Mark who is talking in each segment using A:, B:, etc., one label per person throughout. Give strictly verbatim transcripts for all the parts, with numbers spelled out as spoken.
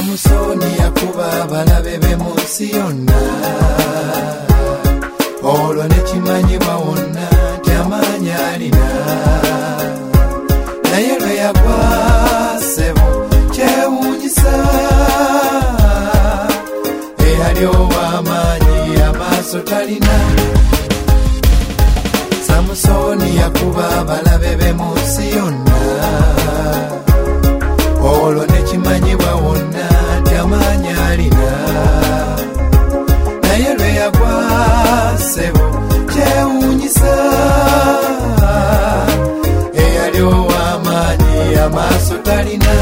A: Samusoni yakuba abalabe be mu nsi yonna, olwo ne kimanyibwa wonna nti amaanyi alina. Naye lwe yagwa ssebo kyewuunyisa, eyali ow'amaanyi amaaso talina. Samusoni yakuba abalabe be mu nsi yonna, olwo ne kimanyibwa wonna nti amaanyi alina. Naye lwe yagwa ssebo kyewuunyisa, eyali ow'amaanyi amaaso talina.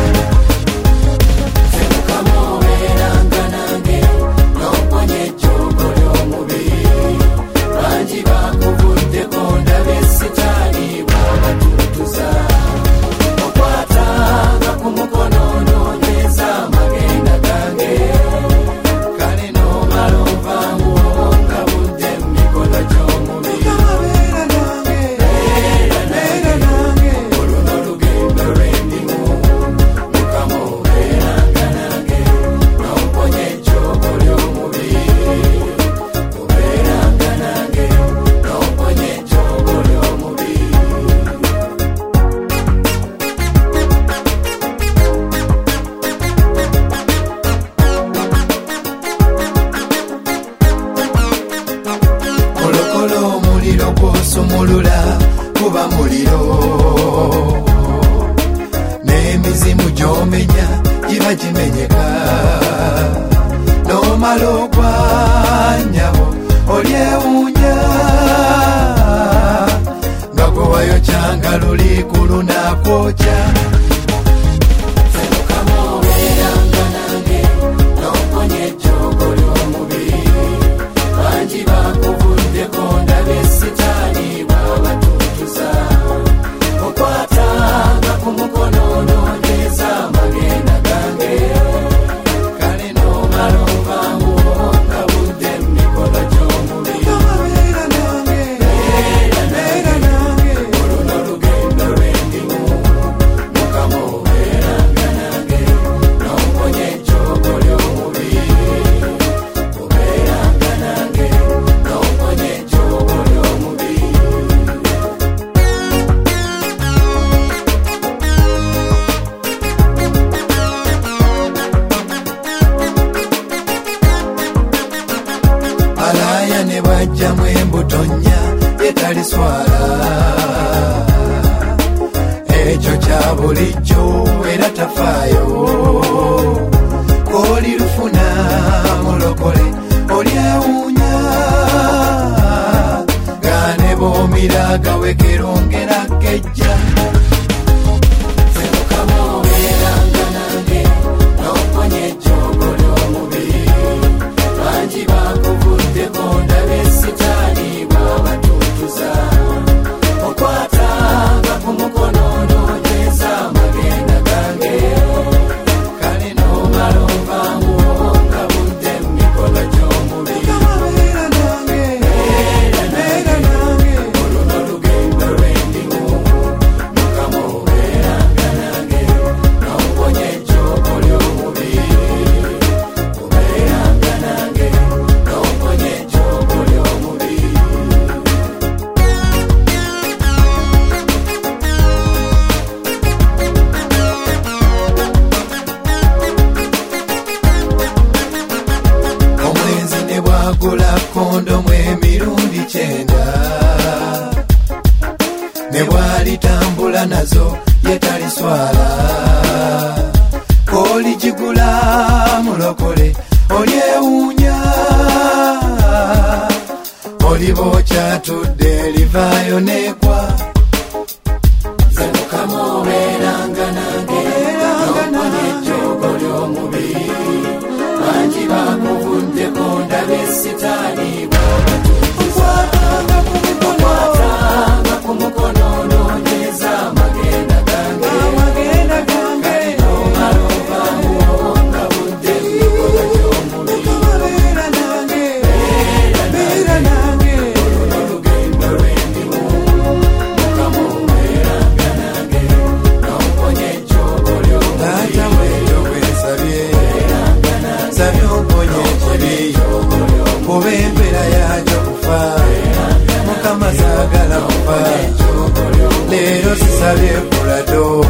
A: Omuliro gw'osumulula guba muliro, n'emizimu gy'omenya giba gimenyeka. N'omala ogwanyabo olyewuunya, nga gwe wayokyanga luli ku lunakwokya. Ne bwajjamu embuto nnya etaliswala, ekyo kya bulijjo era tafaayo. Kooli lufuna mulokole olyewuunya, nga ne boomira gawekera ongera kejja. Gula kondomu emirundi kyenda, ne bw'alitambula nazo yetaliswala. Kooli gigula mulokole olyewuunya, oliba okyatudde livaayo nekwa. Zemukama obeeranga nange, n'omponya ejjoogo ly'omubiri. Bangi bakuvuddeko ndabe sitaani bw'abatuuza. Okwatanga ku mukono n'onyweza amagenda gange. Kale n'omala ovaamu nga budde mu mikono gy'omubiri. Beera nange olwo olugendo lwe ndimu. Mukama obeeranga nange, n'omponya ejjoogo ly'omubiri. Taata bw'ekyo bw'ensabye. kuba empera yakyo kufa mukama saagala kufa leero sisabye kulado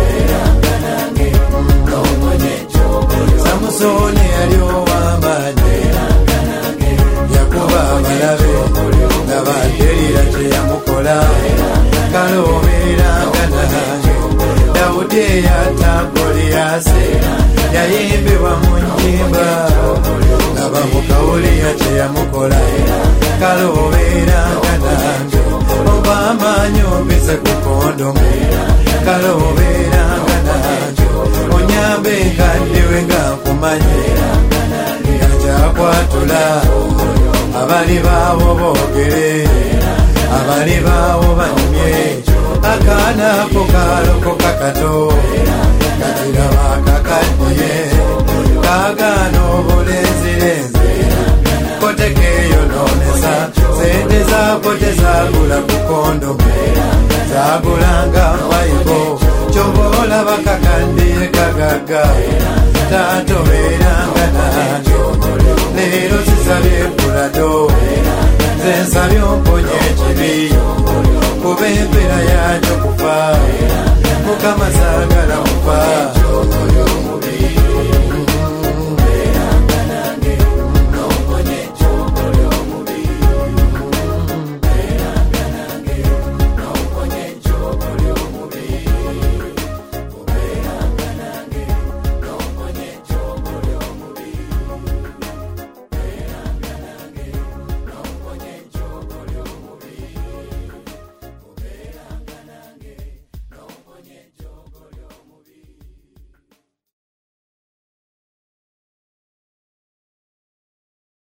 A: Samusoni yali ow'amaanyi yakuba abalabe nga baterira kye yamukola kale obeeranga nange Dawudi eyatta Goliyasi yayimbibwa mu nnyimba nga bamukawulira kye yamukola kale obeeranga nange oba amaanyi ompise ku kondomu kale obeeranga nange onyambe nkaddiwe nga nkumanyi yakyakwatula abali baawo boogere abali baawo banyumye akaana ako kaalokoka kato kakiraba kakaddiye kaagaana obulenzirenzi kotekeeyonoonesa sente zaako tezaagula ku kondomu zaagulanga mayiko kyova olaba kakaddiye kagagga taatobeeranga nange leero sisabye kulado